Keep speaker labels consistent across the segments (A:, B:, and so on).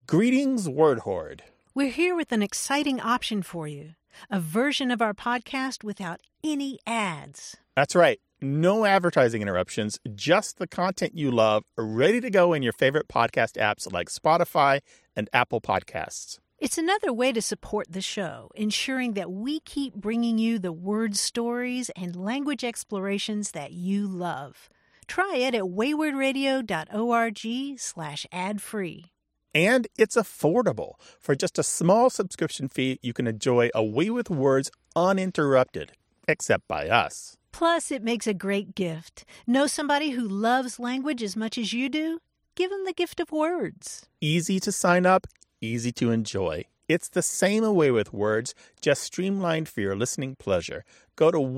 A: Greetings, Word Horde.
B: We're here with an exciting option for you. A version of our podcast without any ads.
A: That's right. No advertising interruptions, just the content you love, ready to go in your favorite podcast apps like Spotify and Apple Podcasts.
B: It's another way to support the show, ensuring that we keep bringing you the word stories and language explorations that you love. Try it at waywardradio.org/ad-free.
A: And it's affordable. For just a small subscription fee, you can enjoy A Way with Words uninterrupted, except by us.
B: Plus, it makes a great gift. Know somebody who loves language as much as you do? Give them the gift of words.
A: Easy to sign up, easy to enjoy. It's the same A Way with Words, just streamlined for your listening pleasure. Go to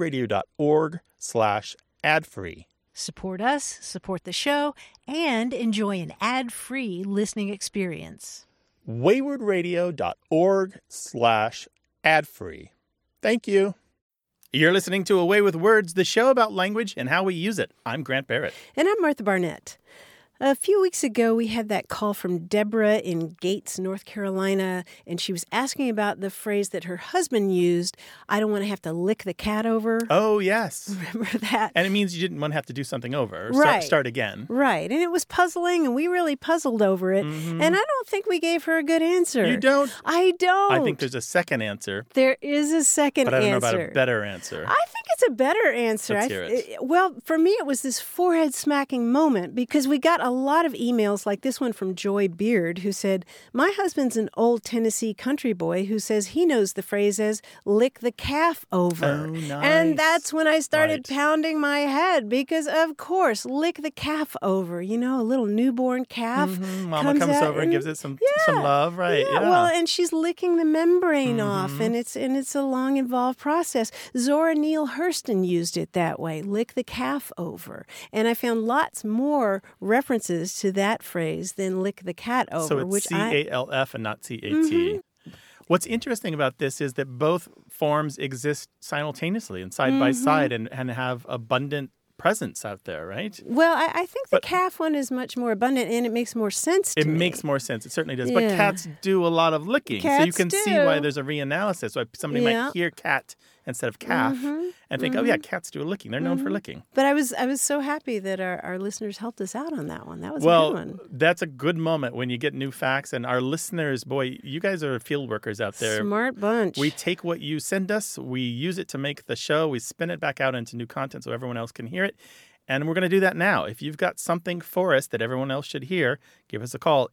A: waywardradio.org/ad-free.
B: Support us, support the show, and enjoy an ad-free listening experience.
A: waywardradio.org/ad-free. Thank you. You're listening to A Way with Words, the show about language and how we use it. I'm Grant Barrett.
C: And I'm Martha Barnett. A few weeks ago, we had that call from Deborah in Gates, North Carolina, and she was asking about the phrase that her husband used, I don't want to have to lick the cat over.
A: Oh, yes.
C: Remember that?
A: And it means you didn't want to have to do something over, or
C: Right.
A: start again.
C: Right. And it was puzzling, and we really puzzled over it.
A: Mm-hmm.
C: And I don't think we gave her a good answer.
A: You don't?
C: I don't.
A: I think there's a second answer,
C: There is a second
A: but I don't know
C: answer.
A: about a better answer.
C: I think it's a better answer.
A: Let's hear it.
C: Well, for me, it was this forehead-smacking moment because we got a lot of emails like this one from Joy Beard, who said, my husband's an old Tennessee country boy who says he knows the phrase as lick the calf over.
A: Oh, nice.
C: And that's when I started
A: Right.
C: pounding my head because, of course, lick the calf over. You know, a little newborn calf.
A: Mama comes
C: out
A: over and gives it some love, right?
C: Yeah, well, and she's licking the membrane off, and it's a long, involved process. Zora Neale Hurston used it that way, lick the calf over. And I found lots more references to that phrase than lick the cat over.
A: So it's
C: which
A: CALF and not CAT. What's interesting about this is that both forms exist simultaneously and side by side and have abundant presence out there, right?
C: Well, I think the calf one is much more abundant, and it makes more sense to me.
A: It makes more sense. It certainly does. But
C: Yeah.
A: cats do a lot of licking. So you
C: Cats
A: can see
C: do.
A: why there's a reanalysis. Why somebody
C: Yeah.
A: might hear cat instead of calf and think, oh, yeah, cats do a licking. They're known for licking.
C: But I was so happy that our listeners helped us out on that one. That was a
A: Well,
C: good one.
A: that's a good moment when you get new facts. And our listeners, boy, you guys are field workers out there.
C: Smart bunch.
A: We take what you send us, we use it to make the show, we spin it back out into new content so everyone else can hear it. And we're going to do that now. If you've got something for us that everyone else should hear, give us a call,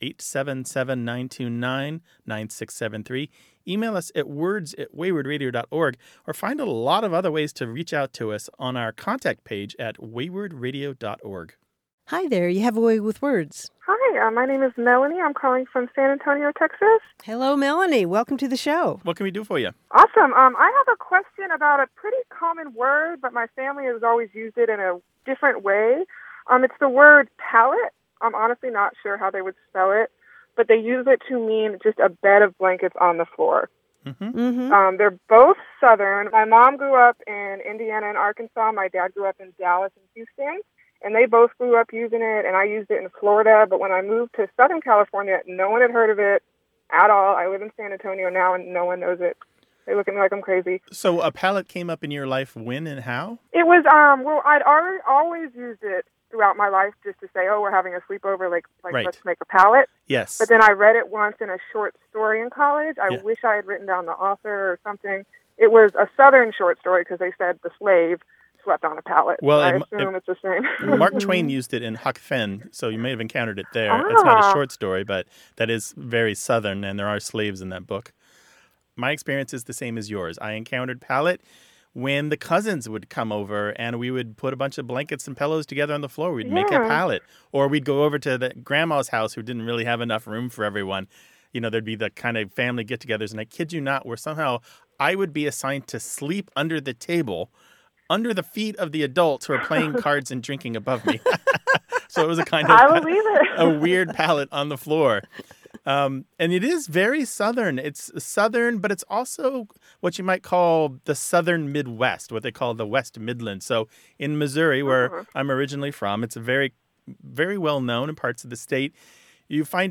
A: 877-929-9673. Email us at words@waywardradio.org, or find a lot of other ways to reach out to us on our contact page at waywardradio.org.
C: Hi there. You have a way with words.
D: Hi, my name is Melanie. I'm calling from San Antonio, Texas.
C: Hello, Melanie. Welcome to the show.
A: What can we do for you?
D: Awesome. I have a question about a pretty common word, but my family has always used it in a different way. It's the word pallet. I'm honestly not sure how they would spell it, but they use it to mean just a bed of blankets on the floor. They're both Southern. My mom grew up in Indiana and Arkansas. My dad grew up in Dallas and Houston. And they both grew up using it, and I used it in Florida. But when I moved to Southern California, no one had heard of it at all. I live in San Antonio now, and no one knows it. They look at me like I'm crazy.
A: So a pallet came up in your life when and how?
D: It was, well, I'd always used it throughout my life just to say, oh, we're having a sleepover, like
A: Right.
D: let's make a pallet.
A: Yes.
D: But then I read it once in a short story in college. I
A: Yeah.
D: wish I had written down the author or something. It was a Southern short story because they said the slave slept on a pallet.
A: Well,
D: I assume it's the same.
A: Mark Twain used it in Huck Finn, so you may have encountered it there. It's not a short story, but that is very Southern, and there are slaves in that book. My experience is the same as yours. I encountered pallet when the cousins would come over, and we would put a bunch of blankets and pillows together on the floor. We'd make a pallet. Or we'd go over to the grandma's house who didn't really have enough room for everyone. You know, there'd be the kind of family get-togethers, and I kid you not, where somehow I would be assigned to sleep under the table under the feet of the adults who are playing cards and drinking above me. So it was a kind of
D: I believe it.
A: a weird pallet on the floor. And it is very Southern. It's Southern, but it's also what you might call the Southern Midwest, what they call the West Midlands. So in Missouri, where I'm originally from, it's very, very well known in parts of the state. You find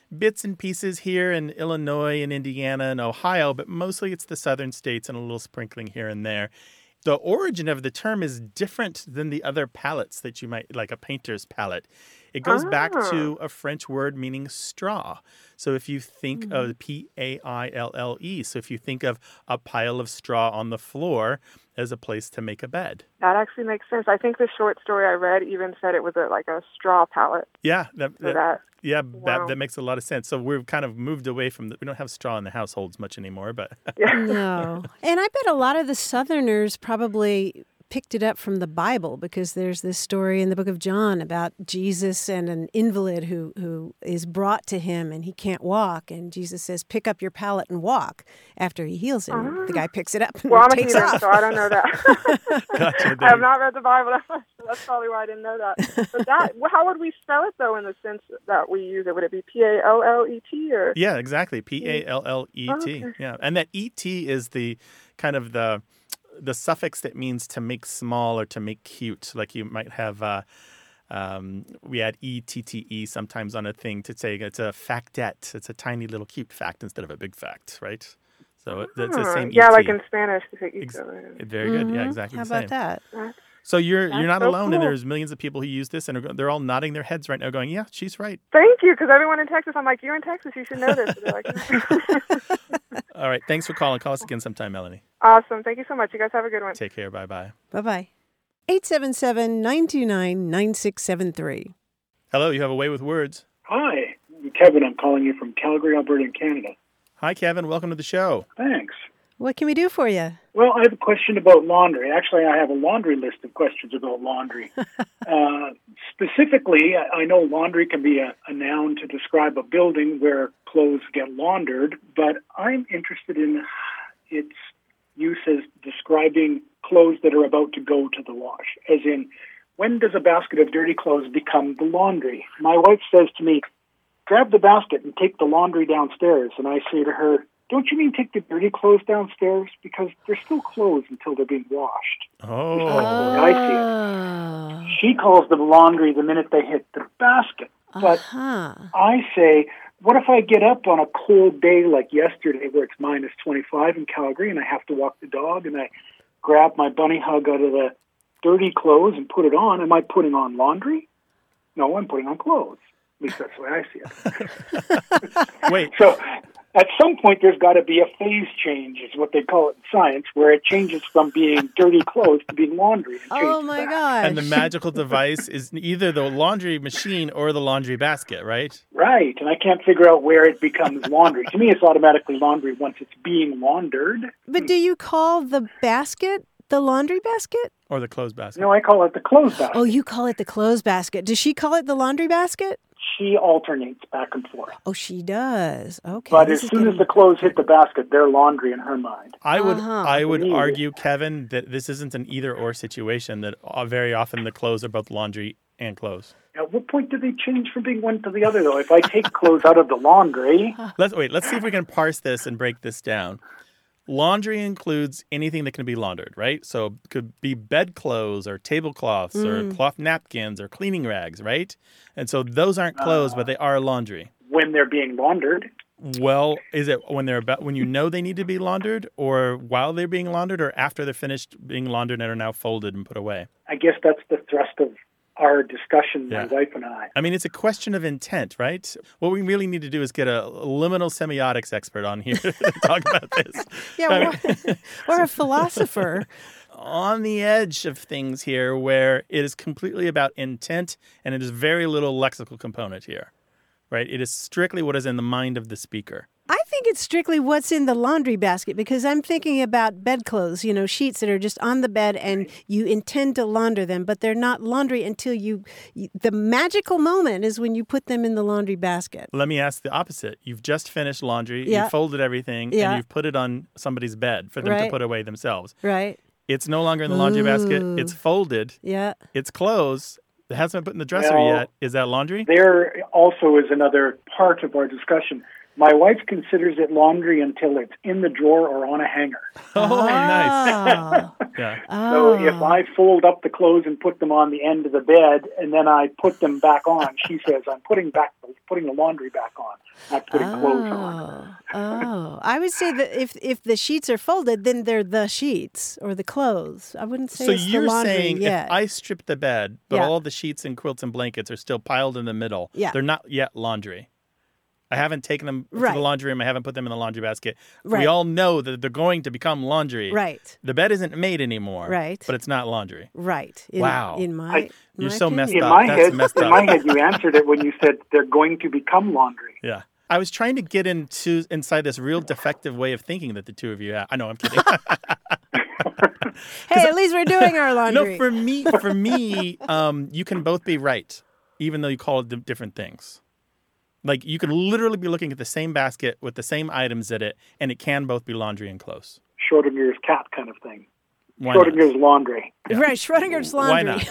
A: bits and pieces here in Illinois and Indiana and Ohio, but mostly it's the southern states and a little sprinkling here and there. The origin of the term is different than the other palettes that you might, like a painter's palette. It goes back to a French word meaning straw. So if you think of P-A-I-L-L-E, so if you think of a pile of straw on the floor as a place to make a bed.
D: That actually makes sense. I think the short story I read even said it was like a straw palette.
A: Yeah,
D: Wow.
A: that makes a lot of sense. So we've kind of moved away from we don't have straw in the households much anymore, but
C: No. And I bet a lot of the Southerners probably picked it up from the Bible, because there's this story in the book of John about Jesus and an invalid who is brought to him and he can't walk. And Jesus says, pick up your pallet and walk after he heals him. The guy picks it up and
D: Well, I'm a
C: takes
D: heathen,
C: off.
D: so I don't know that.
A: Gotcha.
D: I have not read the Bible that much, so that's probably why I didn't know that. But how would we spell it, though, in the sense that we use it? Would it be P-A-L-L-E-T or?
A: Yeah, exactly. P-A-L-L-E-T.
D: Okay.
A: Yeah, and that E-T is the kind of the suffix that means to make small or to make cute. Like you might have, we add E-T-T-E sometimes on a thing to say it's a factette. It's a tiny little cute fact instead of a big fact, right? So it's the same
D: Yeah,
A: E-T.
D: like in Spanish. To say
A: Very good. Yeah, exactly
C: How
A: the same.
C: about that?
A: So you're not
D: so
A: alone, and
D: cool.
A: there's millions of people who use this, and they're all nodding their heads right now going, yeah, she's right.
D: Thank you, because everyone in Texas, I'm like, you're in Texas, you should know this. So they're like,
A: All right, thanks for calling. Call us again sometime, Melanie.
D: awesome. Thank you so much. You guys have a good one.
A: Take care. Bye-bye.
C: Bye-bye. 877-929-9673.
A: Hello, you have a way with words.
E: Hi, I'm Kevin. I'm calling you from Calgary, Alberta, in Canada.
A: Hi, Kevin. Welcome to the show.
E: Thanks.
C: What can we do for you?
E: Well, I have a question about laundry. Actually, I have a laundry list of questions about laundry. Specifically, I know laundry can be a noun to describe a building where clothes get laundered, but I'm interested in its use as describing clothes that are about to go to the wash, as in, when does a basket of dirty clothes become the laundry? My wife says to me, grab the basket and take the laundry downstairs. And I say to her, don't you mean take the dirty clothes downstairs? Because they're still clothes until they're being washed.
A: Oh.
E: I see it. She calls them laundry the minute they hit the basket. But I say, what if I get up on a cold day like yesterday where it's minus 25 in Calgary and I have to walk the dog and I grab my bunny hug out of the dirty clothes and put it on? Am I putting on laundry? No, I'm putting on clothes. At least that's the way I see it.
A: Wait.
E: So at some point, there's got to be a phase change, is what they call it in science, where it changes from being dirty clothes to being laundry.
C: Oh, my gosh.
A: And the magical device is either the laundry machine or the laundry basket, right?
E: Right, and I can't figure out where it becomes laundry. To me, it's automatically laundry once it's being laundered.
C: But do you call the basket the laundry basket?
A: Or the clothes basket.
E: No, I call it the clothes basket.
C: Oh, you call it the clothes basket. Does she call it the laundry basket?
E: She alternates back and forth.
C: Oh, she does. Okay.
E: But as soon as the clothes hit the basket, they're laundry in her mind.
A: I would argue, Kevin, that this isn't an either-or situation, that very often the clothes are both laundry and clothes.
E: At what point do they change from being one to the other, though? If I take clothes out of the laundry...
A: Let's see if we can parse this and break this down. Laundry includes anything that can be laundered, right? So it could be bedclothes or tablecloths or cloth napkins or cleaning rags, right? And so those aren't clothes, but they are laundry.
E: When they're being laundered?
A: Well, is it when you know they need to be laundered, or while they're being laundered, or after they're finished being laundered and are now folded and put away?
E: I guess that's the thrust of our discussion, my wife and I.
A: I mean, it's a question of intent, right? What we really need to do is get a liminal semiotics expert on here to talk about this.
C: Yeah, or a philosopher.
A: On the edge of things here where it is completely about intent and it is very little lexical component here, right? It is strictly what is in the mind of the speaker.
C: I think it's strictly what's in the laundry basket, because I'm thinking about bedclothes, sheets that are just on the bed and you intend to launder them, but they're not laundry until the magical moment is when you put them in the laundry basket.
A: Let me ask the opposite. You've just finished laundry,
C: Yeah.
A: you folded everything,
C: Yeah.
A: and you've put it on somebody's bed for them to
C: Right.
A: put away themselves.
C: Right.
A: It's no longer in the laundry basket.
C: Ooh.
A: It's folded.
C: Yeah.
A: It's clothes. It hasn't been put in the dresser
E: Well,
A: yet. Is that laundry?
E: There also is another part of our discussion. My wife considers it laundry until it's in the drawer or on a hanger.
A: Oh, nice. Yeah.
E: So if I fold up the clothes and put them on the end of the bed, and then I put them back on, she says, I'm putting the laundry back on, not putting clothes on.
C: I would say that if the sheets are folded, then they're the sheets or the clothes. I wouldn't say it's the laundry.
A: So you're saying
C: yet.
A: if I strip the bed, but all the sheets and quilts and blankets are still piled in the middle, they're not yet laundry. I haven't taken them to the laundry room. I haven't put them in the laundry basket. Right. We all know that they're going to become laundry.
C: Right.
A: The bed isn't made anymore.
C: Right.
A: But it's not laundry.
C: Right.
A: Wow.
C: You're
A: so messed
E: in
A: up.
E: My
A: That's
E: head,
A: messed up.
E: In my head, you answered it when you said they're going to become laundry.
A: Yeah. I was trying to get inside this real defective way of thinking that the two of you have. I know, I'm kidding.
C: Hey, at least we're doing our laundry.
A: No, for me, you can both be right, even though you call it different things. Like, you could literally be looking at the same basket with the same items in it, and it can both be laundry and clothes.
E: Schrodinger's cat kind of thing.
A: Why
E: Schrodinger's laundry.
C: Yeah. Right, Schrodinger's laundry.
A: Why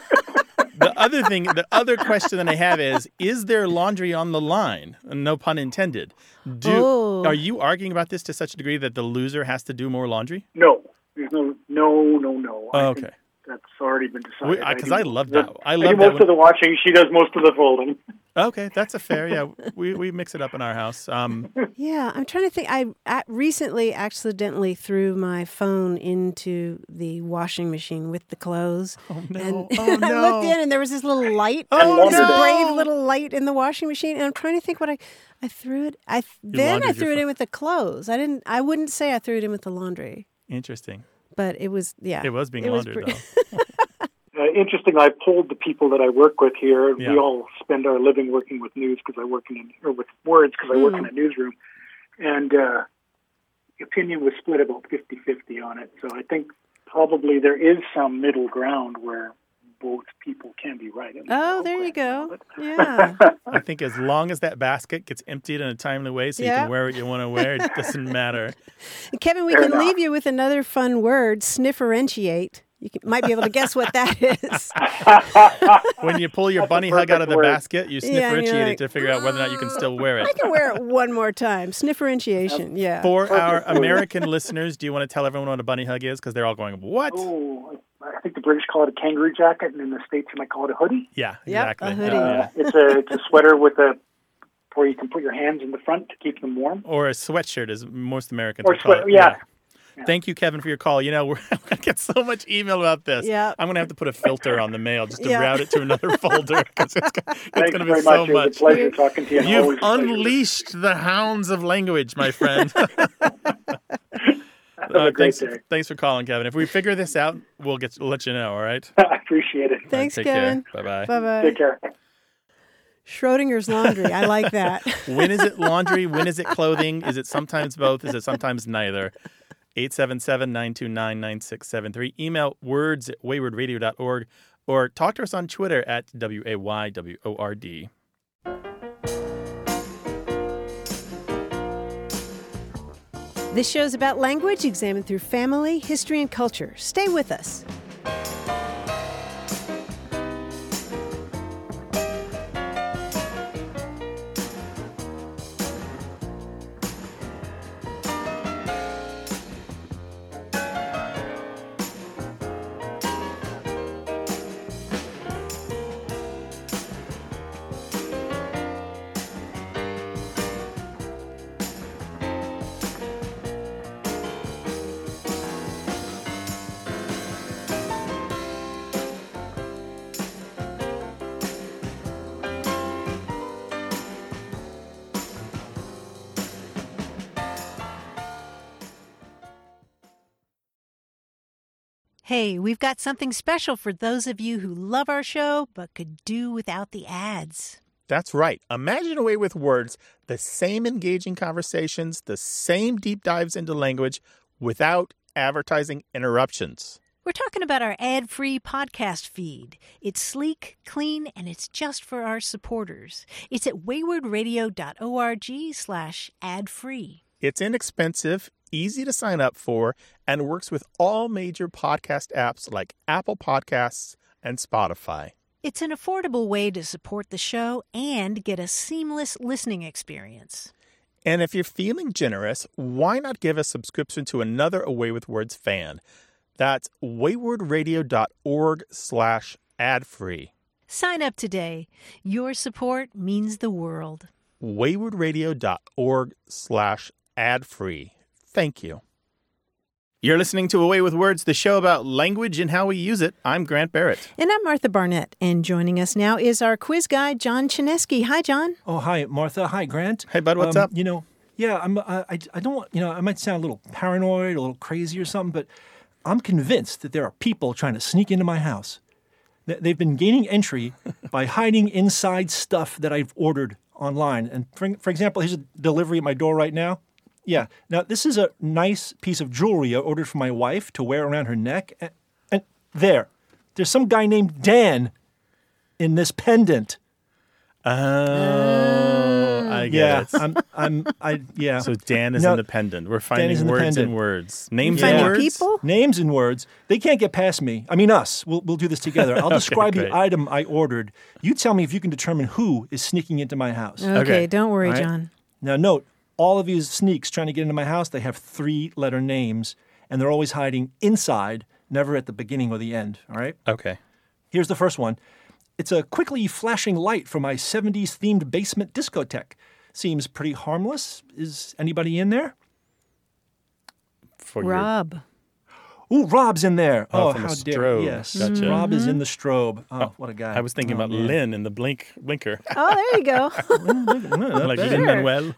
A: not? The other question that I have is there laundry on the line? No pun intended. Are you arguing about this to such a degree that the loser has to do more laundry?
E: No. There's no.
A: Oh, okay.
E: That's already been decided.
A: Because I love that.
E: I do most of the washing. She does most of the folding.
A: Okay, that's a fair. Yeah, we mix it up in our house.
C: Yeah, I'm trying to think. I recently accidentally threw my phone into the washing machine with the clothes.
A: Oh no!
C: And I looked in, and there was this little light. Brave little light in the washing machine. And I'm trying to think what I threw it. I threw it in with the clothes. I wouldn't say I threw it in with the laundry.
A: Interesting.
C: But it was
A: It was being laundered though.
E: Interesting. I polled the people that I work with here. Yeah. We all spend our living working with news because I work with words because I work in a newsroom, and the opinion was split about 50-50 on it. So I think probably there is some middle ground where both people can be right.
C: Oh, there you go. Yeah.
A: I think as long as that basket gets emptied in a timely way so you can wear what you want to wear, it doesn't matter.
C: Kevin, we can leave you with another fun word, snifferentiate. You might be able to guess what that is.
A: When you pull your bunny hug out of the basket, you snifferentiate it to figure out whether or not you can still wear it.
C: I can wear it one more time. Snifferentiation, yeah.
A: For our American listeners, do you want to tell everyone what a bunny hug is? Because they're all going, what?
E: Oh, I think the British call it a kangaroo jacket, and in the States you might call it a hoodie.
A: Yeah, exactly.
C: A hoodie.
E: It's a sweater where you can put your hands in the front to keep them warm.
A: Or a sweatshirt, as most Americans
E: call
A: it.
E: Yeah.
A: Thank you, Kevin, for your call. You know, we're going to get so much email about this.
C: Yeah.
A: I'm going to have to put a filter on the mail just to route it to another folder because it's going to be
E: so
A: much. It was
E: a pleasure talking to you.
A: You've unleashed the hounds of language, my friend. Thanks for calling, Kevin. If we figure this out, we'll let you know, all right?
E: I appreciate it.
C: Thanks,
A: take
C: Kevin.
A: Care. Bye-bye.
C: Bye-bye.
E: Take care.
C: Schrodinger's laundry. I like that.
A: When is it laundry? When is it clothing? Is it sometimes both? Is it sometimes neither? 877-929-9673. Email words@waywardradio.org or talk to us on Twitter at WAYWORD.
C: This show is about language examined through family, history, and culture. Stay with us. Hey, we've got something special for those of you who love our show but could do without the ads.
A: That's right. Imagine a way with words, the same engaging conversations, the same deep dives into language without advertising interruptions.
B: We're talking about our ad-free podcast feed. It's sleek, clean, and it's just for our supporters. It's at waywardradio.org/ad-free.
A: It's inexpensive, easy to sign up for, and works with all major podcast apps like Apple Podcasts and Spotify.
B: It's an affordable way to support the show and get a seamless listening experience.
A: And if you're feeling generous, why not give a subscription to another Away with Words fan? That's waywardradio.org/ad-free.
B: Sign up today. Your support means the world.
A: waywardradio.org/ad-free. Thank you. You're listening to Away with Words, the show about language and how we use it. I'm Grant Barrett.
C: And I'm Martha Barnett. And joining us now is our quiz guy, John Chinesky. Hi, John.
F: Oh, hi, Martha. Hi, Grant.
A: Hey, bud, what's up?
F: I don't, I might sound a little paranoid, a little crazy or something, but I'm convinced that there are people trying to sneak into my house. They've been gaining entry by hiding inside stuff that I've ordered online. And for example, here's a delivery at my door right now. Yeah. Now, this is a nice piece of jewelry I ordered for my wife to wear around her neck. And there's some guy named Dan in this pendant.
A: Oh, I get it.
F: Yeah.
A: So Dan is in the pendant. We're finding words and words. Names and
C: Finding
A: words?
C: people?
F: Names and words. They can't get past me. I mean, us. We'll do this together. I'll describe
A: great.
F: the item I ordered. You tell me if you can determine who is sneaking into my house.
C: Okay, don't worry,
F: All right.
C: John.
F: Now, note, all of these sneaks trying to get into my house, they have 3-letter names, and they're always hiding inside, never at the beginning or the end, all right?
A: Okay.
F: Here's the first one. It's a quickly flashing light for my 70s-themed basement discotheque. Seems pretty harmless. Is anybody in there?
A: For your-
C: Rob.
F: Ooh, Rob's in there.
A: Oh,
F: Oh,
A: from a
F: how dare
A: strobe.
F: Yes.
A: Gotcha.
F: Rob is in the strobe. Oh, what a guy.
A: I was thinking about
F: man.
A: Lynn in the blinker.
C: Oh, there you go.
A: Like
F: bad.
A: Lin-Manuel.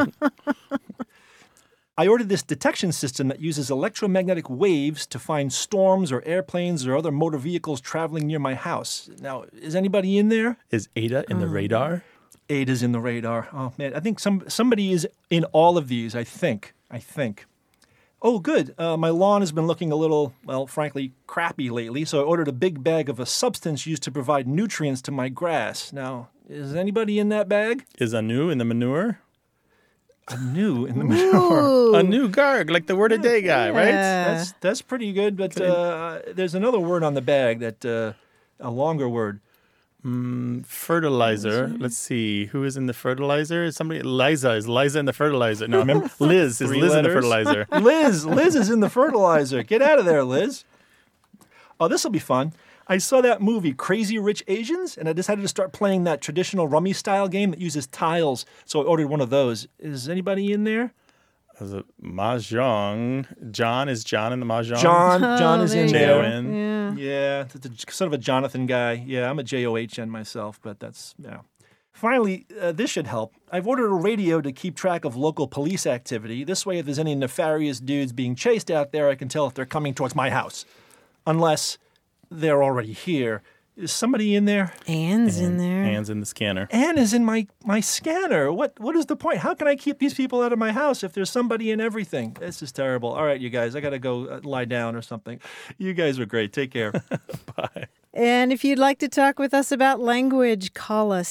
F: I ordered this detection system that uses electromagnetic waves to find storms or airplanes or other motor vehicles traveling near my house. Now, is anybody in there?
A: Is Ada in the radar?
F: Ada's in the radar. Oh, man. I think somebody is in all of these, I think. Oh, good. My lawn has been looking a little, well, frankly, crappy lately, so I ordered a big bag of a substance used to provide nutrients to my grass. Now, is anybody in that bag?
A: Is Anu in the manure?
F: Anu in the manure.
C: Ooh.
A: Anu Garg, like the word a day guy, right?
F: That's pretty good, but there's another word on the bag that a longer word.
A: Fertilizer. Let's see. Who is in the fertilizer? Is somebody? Liza. Is Liza in the fertilizer? No, remember? Liz. Is
F: 3
A: Liz in the
F: letters.
A: fertilizer?
F: Liz is in the fertilizer. Get out of there, Liz. Oh, this will be fun. I saw that movie, Crazy Rich Asians, and I decided to start playing that traditional rummy-style game that uses tiles, so I ordered one of those. Is anybody in there?
A: Is it Mahjong? John? Is John in the Mahjong?
F: John is
C: there
F: in
C: you
F: there.
C: go.
A: J-O-N.
C: Yeah.
F: Yeah, it's sort of a Jonathan guy. Yeah, I'm a J-O-H-N myself, but that's, yeah. Finally, this should help. I've ordered a radio to keep track of local police activity. This way, if there's any nefarious dudes being chased out there, I can tell if they're coming towards my house. Unless they're already here. Is somebody in there?
C: Anne's in there.
A: Hands in the scanner.
F: Anne is in my scanner. What is the point? How can I keep these people out of my house if there's somebody in everything? This is terrible. All right, you guys, I got to go lie down or something. You guys are great. Take care.
A: Bye.
C: And if you'd like to talk with us about language, call us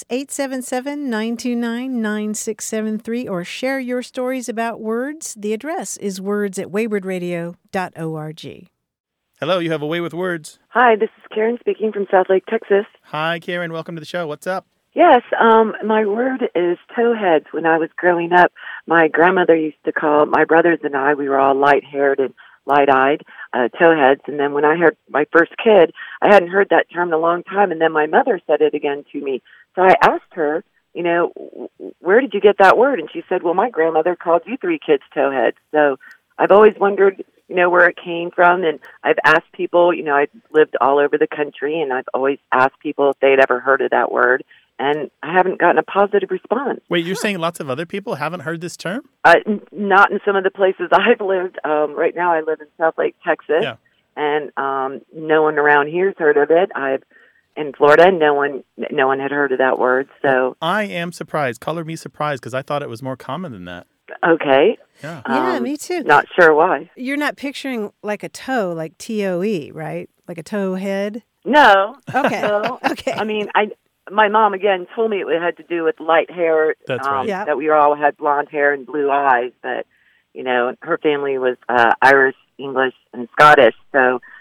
C: 877-929-9673 or share your stories about words. The address is words@waywardradio.org.
A: Hello, you have a way with words.
G: Hi, this is Karen speaking from South Lake, Texas.
A: Hi, Karen. Welcome to the show. What's up?
G: Yes, my word is towheads. When I was growing up, my grandmother used to call my brothers and I, we were all light-haired and light-eyed, towheads. And then when I had my first kid, I hadn't heard that term in a long time, and then my mother said it again to me. So I asked her, you know, where did you get that word? And she said, well, my grandmother called you 3 kids towheads. So I've always wondered, you know, where it came from, and I've asked people, you know, I've lived all over the country, and I've always asked people if they'd ever heard of that word, and I haven't gotten a positive response.
A: Wait, you're saying lots of other people haven't heard this term?
G: Not in some of the places I've lived. Right now I live in South Lake, Texas, and no one around here's heard of it. In Florida, no one had heard of that word, so...
A: I am surprised. Color me surprised, because I thought it was more common than that.
G: Okay.
A: Yeah.
C: Yeah, me too.
G: Not sure why.
C: You're not picturing like a toe, like T-O-E, right? Like a toe head?
G: No.
C: Okay.
G: No.
C: Okay.
G: I mean, my mom, again, told me it had to do with light hair.
A: That's right.
C: Yeah.
G: That we all had blonde hair and blue eyes. But, you know, her family was Irish, English, and Scottish. So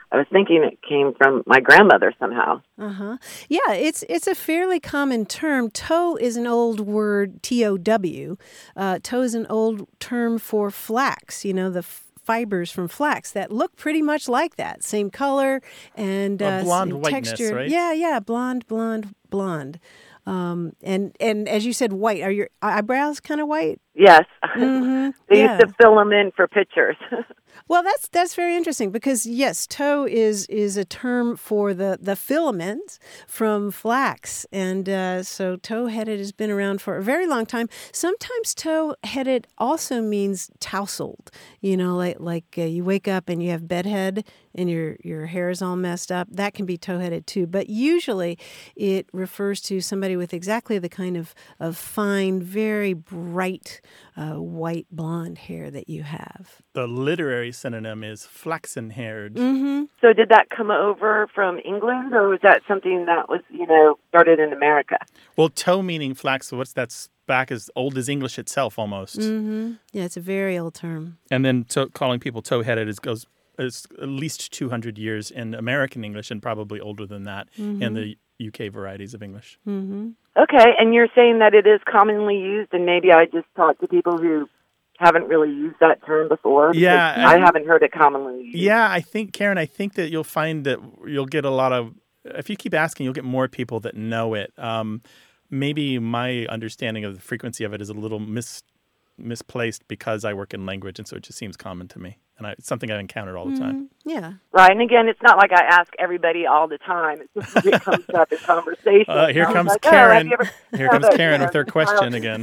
G: I was thinking it came from my grandmother somehow.
C: Yeah, it's a fairly common term. Tow is an old word, T-O-W. Tow is an old term for flax, the fibers from flax that look pretty much like that. Same color and
A: blonde
C: same
A: whiteness,
C: texture.
A: right?
C: Yeah, blonde. And as you said, white. Are your eyebrows kind of white?
G: Yes.
C: Mm-hmm.
G: They used to fill them in for pictures.
C: Well, that's very interesting because, yes, tow is a term for the filament from flax. And so tow-headed has been around for a very long time. Sometimes tow-headed also means tousled. Like you wake up and you have bedhead and your hair is all messed up. That can be tow-headed too. But usually it refers to somebody with exactly the kind of fine, very bright white blonde hair that you have.
A: The literary synonym is flaxen-haired.
C: Mm-hmm.
G: So did that come over from England, or was that something that was, started in America?
A: Well, tow meaning flax, so that's back as old as English itself almost.
C: Mm-hmm. Yeah, it's a very old term.
A: And then calling people tow-headed is at least 200 years in American English and probably older than that in the UK varieties of English.
C: Mm-hmm.
G: Okay, and you're saying that it is commonly used, and maybe I just talked to people who haven't really used that term before.
A: Yeah.
G: I haven't heard it commonly used.
A: Yeah, I think, Karen, that you'll find that you'll get a lot of, if you keep asking, you'll get more people that know it. Maybe my understanding of the frequency of it is a little misplaced because I work in language, and so it just seems common to me. And it's something I encounter all the time.
C: Yeah.
G: Right, and again, it's not like I ask everybody all the time. It's just it comes up in conversation.
A: Here comes
G: like,
A: Karen.
G: Oh,
A: Here comes Karen with her question again.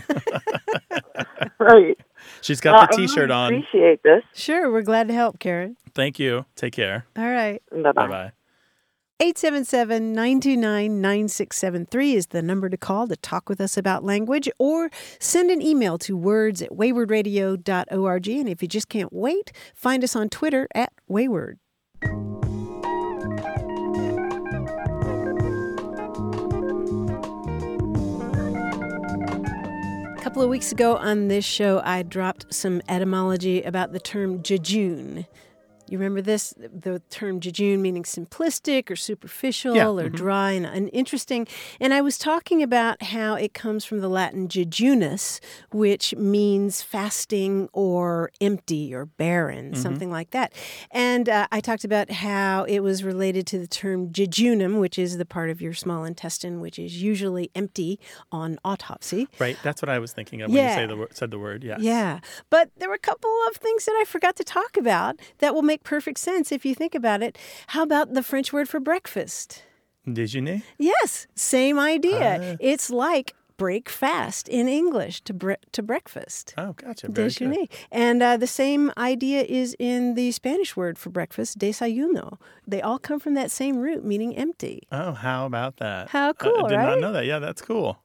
G: Right.
A: She's got the T-shirt
G: I
A: on.
G: appreciate this.
C: Sure, we're glad to help, Karen.
A: Thank you. Take care.
C: All right.
G: Bye-bye.
A: Bye-bye.
C: 877-929-9673 is the number to call to talk with us about language, or send an email to words@waywardradio.org. And if you just can't wait, find us on Twitter @Wayward. A couple of weeks ago on this show, I dropped some etymology about the term jejune. You remember this? The term jejune meaning simplistic or superficial or dry and uninteresting. And I was talking about how it comes from the Latin jejunus, which means fasting or empty or barren, something like that. And I talked about how it was related to the term jejunum, which is the part of your small intestine which is usually empty on autopsy.
A: Right, that's what I was thinking of when you said the word, yes.
C: Yeah, but there were a couple of things that I forgot to talk about that will make perfect sense if you think about it. How about the French word for breakfast?
A: Déjeuner?
C: Yes, same idea. It's like break fast in English, to breakfast.
A: Oh, gotcha. Very
C: Déjeuner.
A: good.
C: And the same idea is in the Spanish word for breakfast, desayuno. They all come from that same root, meaning empty.
A: Oh, how about that?
C: How cool,
A: I did
C: right?
A: not know that. Yeah, that's cool.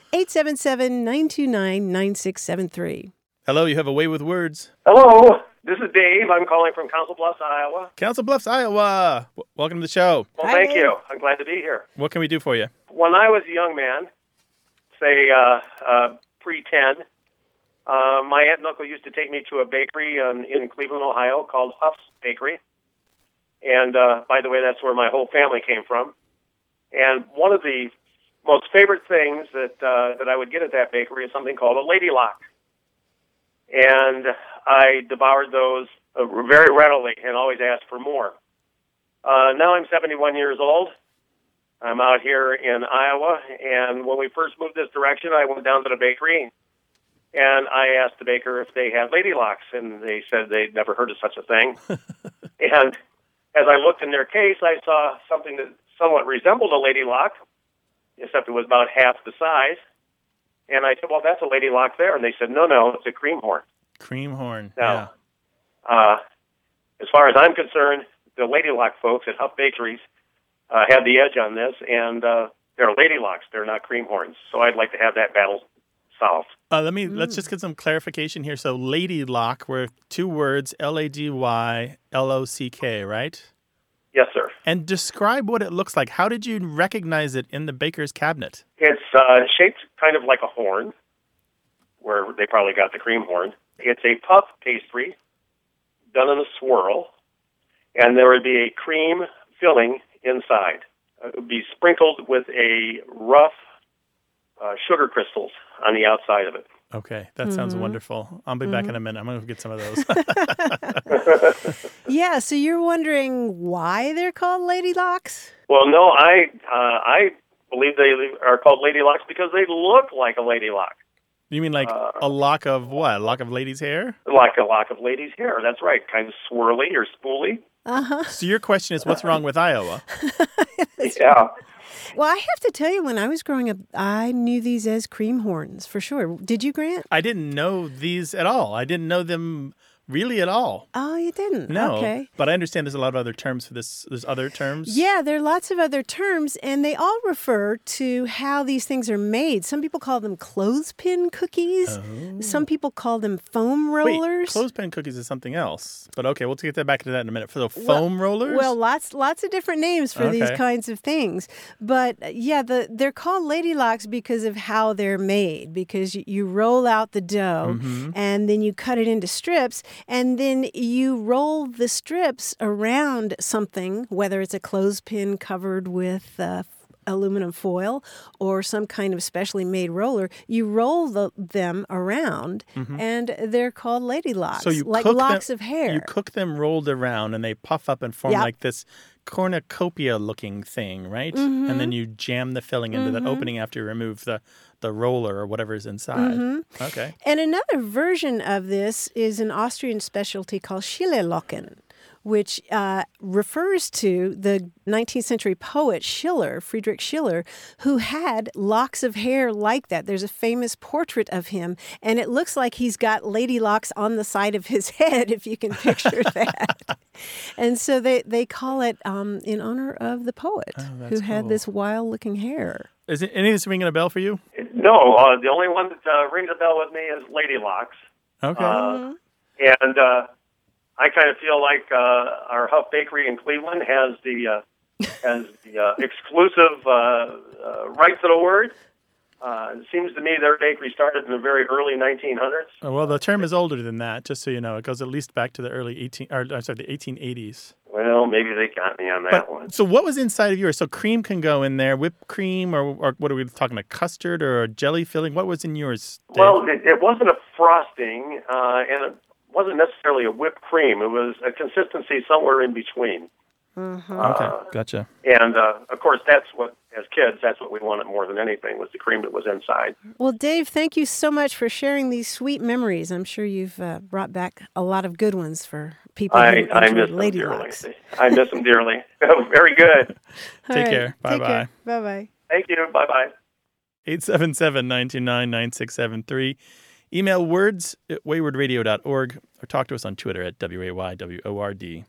C: 877-929-9673.
A: Hello, you have a way with words.
H: Hello, this is Dave. I'm calling from Council Bluffs, Iowa.
A: Council Bluffs, Iowa. Welcome to the show.
H: Well,
C: Hi,
H: thank
C: Dave.
H: you. I'm glad to be here.
A: What can we do for you?
H: When I was a young man, say pre-10, my aunt and uncle used to take me to a bakery in Cleveland, Ohio called Huff's Bakery. And by the way, that's where my whole family came from. And one of the most favorite things that I would get at that bakery is something called a Lady Lock. And I devoured those very readily and always asked for more. Now I'm 71 years old. I'm out here in Iowa, and when we first moved this direction, I went down to the bakery, and I asked the baker if they had Lady Locks, and they said they'd never heard of such a thing. And as I looked in their case, I saw something that somewhat resembled a Lady Lock, except it was about half the size. And I said, well, that's a Lady Lock there. And they said, no, it's a cream horn.
A: Cream horn.
H: Now, as far as I'm concerned, the Lady Lock folks at Huff Bakeries have the edge on this, and they're Lady Locks. They're not cream horns. So I'd like to have that battle solved.
A: Let's just get some clarification here. So Lady Lock were two words, LADYLOCK, right?
H: Yes, sir.
A: And describe what it looks like. How did you recognize it in the baker's cabinet?
H: It's shaped kind of like a horn, where they probably got the cream horn. It's a puff pastry done in a swirl, and there would be a cream filling inside. It would be sprinkled with a rough sugar crystals on the outside of it.
A: Okay, that sounds wonderful. I'll be back in a minute. I'm going to get some of those.
C: Yeah, so you're wondering why they're called Lady Locks?
H: Well, no, I believe they are called lady locks because they look like a lady lock.
A: You mean like a lock of what? A lock of ladies' hair?
H: Like a lock of ladies' hair. That's right. Kind of swirly or spooly.
C: Uh-huh.
A: So your question is, what's wrong with Iowa?
H: Yeah.
C: Well, I have to tell you, when I was growing up, I knew these as cream horns for sure. Did you, Grant?
A: I didn't know these at all. I didn't know them really at all.
C: Oh, you didn't?
A: No.
C: Okay.
A: But I understand there's a lot of other terms for this. There's other terms?
C: Yeah, there are lots of other terms, and they all refer to how these things are made. Some people call them clothespin cookies.
A: Oh.
C: Some people call them foam rollers.
A: Wait, clothespin cookies is something else. But okay, we'll get that back to that in a minute. For the foam rollers?
C: Well, lots of different names for these kinds of things. But yeah, they're called Lady Locks because of how they're made. Because you roll out the dough, and then you cut it into strips, and then you roll the strips around something, whether it's a clothespin covered with aluminum foil or some kind of specially made roller. You roll them around, and they're called Lady Locks,
A: so you
C: like
A: cook
C: locks
A: them,
C: of hair.
A: You cook them rolled around, and they puff up and form like this cornucopia-looking thing, right? And then you jam the filling into that opening after you remove the roller or whatever's inside. Okay.
C: And another version of this is an Austrian specialty called Schillerlocken, which refers to the 19th century poet Schiller, Friedrich Schiller, who had locks of hair like that. There's a famous portrait of him, and it looks like he's got lady locks on the side of his head, if you can picture that. And so they call it in honor of the poet who had this wild-looking hair.
A: Is any of this ringing a bell for you?
H: No, the only one that rings a bell with me is Lady Locks.
A: Okay.
H: And I kind of feel like our Huff Bakery in Cleveland has the exclusive right to the word. It seems to me their bakery started in the very early 1900s.
A: Oh, well, the term is older than that, just so you know. It goes at least back to the the 1880s.
H: Well, maybe they got me on that one.
A: So what was inside of yours? So cream can go in there, whipped cream, or what are we talking about, custard or a jelly filling? What was in yours, Dave?
H: Well, it wasn't a frosting, and it wasn't necessarily a whipped cream. It was a consistency somewhere in between.
A: Okay, gotcha.
H: And, of course, that's what, as kids, that's what we wanted more than anything, was the cream that was inside.
C: Well, Dave, thank you so much for sharing these sweet memories. I'm sure you've brought back a lot of good ones for people who
H: I miss them dearly. I miss them dearly. Very good.
A: Take care. Bye-bye.
C: Bye-bye.
H: Thank you. Bye-bye.
A: 877-929-9673. Email words@waywardradio.org or talk to us on Twitter at WAYWORD.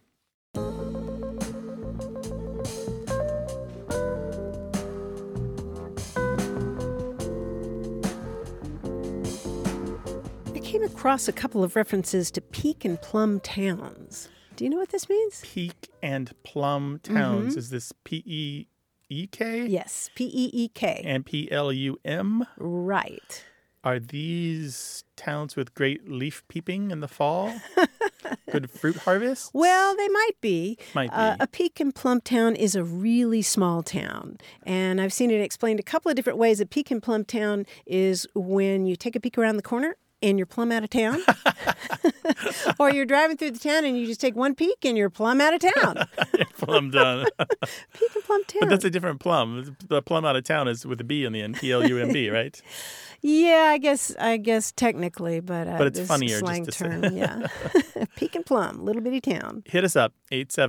C: I came across a couple of references to peak and plum towns. Do you know what this means?
A: Peak and plum towns. Is this P-E-E-K?
C: Yes, P-E-E-K.
A: And P-L-U-M?
C: Right.
A: Are these towns with great leaf peeping in the fall? Good fruit harvest?
C: Well, they might be.
A: Might be.
C: A peak and plum town is a really small town. And I've seen it explained a couple of different ways. A peak and plum town is when you take a peek around the corner and you're plumb out of town. Or you're driving through the town and you just take one peek and you're plumb out of town.
A: You're plum done.
C: Peak and plum town.
A: But that's a different plum. The plum out of town is with a B in the end, P-L-U-M-B, right?
C: Yeah, I guess technically, but
A: it's
C: this
A: funnier
C: slang
A: just to
C: term,
A: say.
C: yeah. Peak and plum, little bitty town.
A: Hit us up,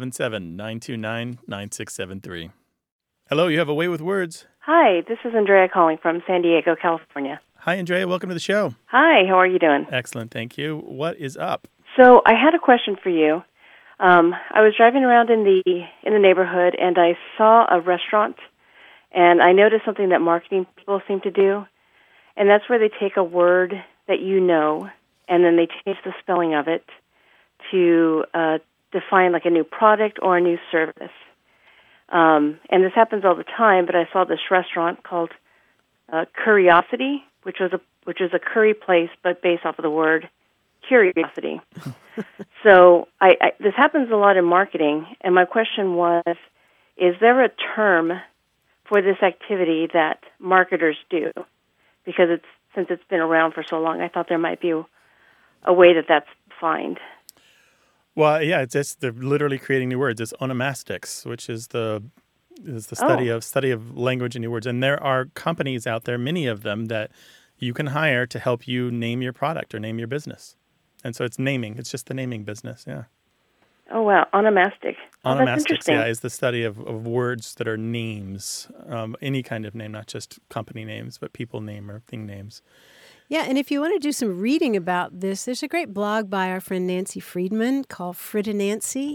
A: 877-929-9673. Hello, you have a way with words.
I: Hi, this is Andrea calling from San Diego, California.
A: Hi, Andrea. Welcome to the show.
I: Hi, how are you doing?
A: Excellent, thank you. What is up?
I: So I had a question for you. I was driving around in the neighborhood, and I saw a restaurant, and I noticed something that marketing people seem to do, and that's where they take a word that you know, and then they change the spelling of it to define like a new product or a new service. And this happens all the time, but I saw this restaurant called Curiosity, which is a curry place, but based off of the word curiosity. So this happens a lot in marketing, and my question was, is there a term for this activity that marketers do? Because since it's been around for so long, I thought there might be a way that's defined.
A: Well, yeah, they're literally creating new words. It's onomastics, which is the study of language and new words. And there are companies out there, many of them, that you can hire to help you name your product or name your business. And so it's naming. It's just the naming business, yeah.
I: Oh, wow. Onomastic. Oh, that's
A: Onomastics,
I: interesting.
A: yeah, is the study of words that are names, any kind of name, not just company names, but people name or thing names.
C: Yeah, and if you want to do some reading about this, there's a great blog by our friend Nancy Friedman called Fritinancy,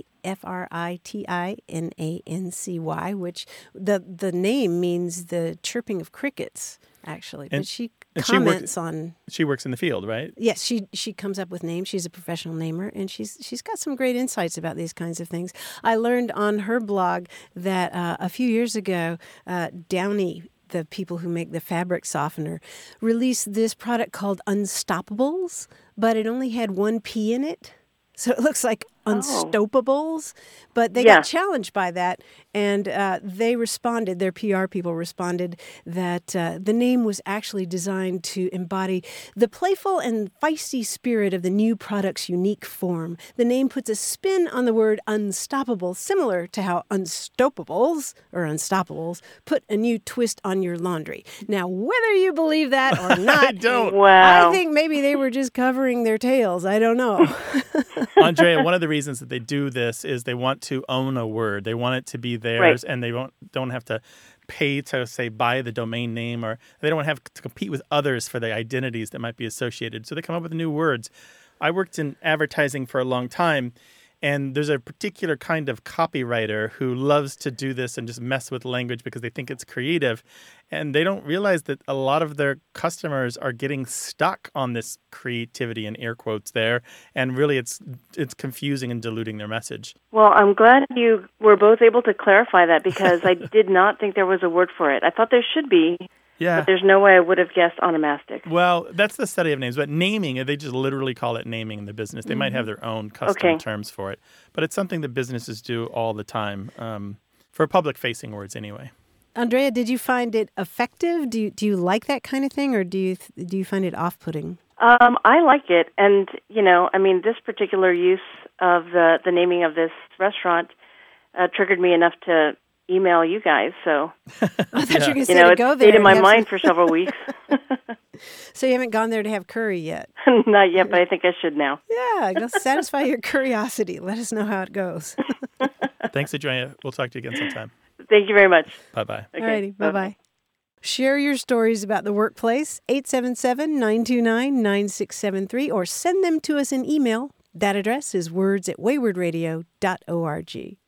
C: Fritinancy, which the name means the chirping of crickets, actually. But she comments on...
A: She works in the field, right?
C: Yes, she comes up with names. She's a professional namer, and she's got some great insights about these kinds of things. I learned on her blog that a few years ago, Downy, the people who make the fabric softener, released this product called Unstoppables, but it only had one P in it. So it looks like Unstoppables, but they got challenged by that, and they responded, their PR people responded, that the name was actually designed to embody the playful and feisty spirit of the new product's unique form. The name puts a spin on the word unstoppable, similar to how Unstoppables put a new twist on your laundry. Now, whether you believe that or not,
A: I don't.
I: Wow.
C: I think maybe they were just covering their tails. I don't know.
A: Andrea, one of the reasons that they do this is they want to own a word. They want it to be theirs, and they don't have to pay to, say, buy the domain name, or they don't have to compete with others for the identities that might be associated. So they come up with new words. I worked in advertising for a long time, and there's a particular kind of copywriter who loves to do this and just mess with language because they think it's creative. And they don't realize that a lot of their customers are getting stuck on this creativity and air quotes there. And really, it's confusing and diluting their message.
I: Well, I'm glad you were both able to clarify that, because I did not think there was a word for it. I thought there should be.
A: Yeah.
I: But there's no way I would have guessed onomastic.
A: Well, that's the study of names. But naming, they just literally call it naming in the business. They might have their own custom terms for it. But it's something that businesses do all the time, for public-facing words anyway.
C: Andrea, did you find it effective? Do you like that kind of thing, or do you find it off-putting?
I: I like it. And, this particular use of the naming of this restaurant triggered me enough to email you guys, so
C: I thought you were going to say to go there.
I: It's stayed in my mind for several weeks.
C: So you haven't gone there to have curry yet?
I: Not yet, but I think I should now.
C: Yeah, go satisfy your curiosity. Let us know how it goes.
A: Thanks, Adriana. We'll talk to you again sometime.
I: Thank you very much.
A: Bye-bye.
C: Okay, all righty, bye-bye. Share your stories about the workplace, 877-929-9673, or send them to us in email. That address is words@waywardradio.org.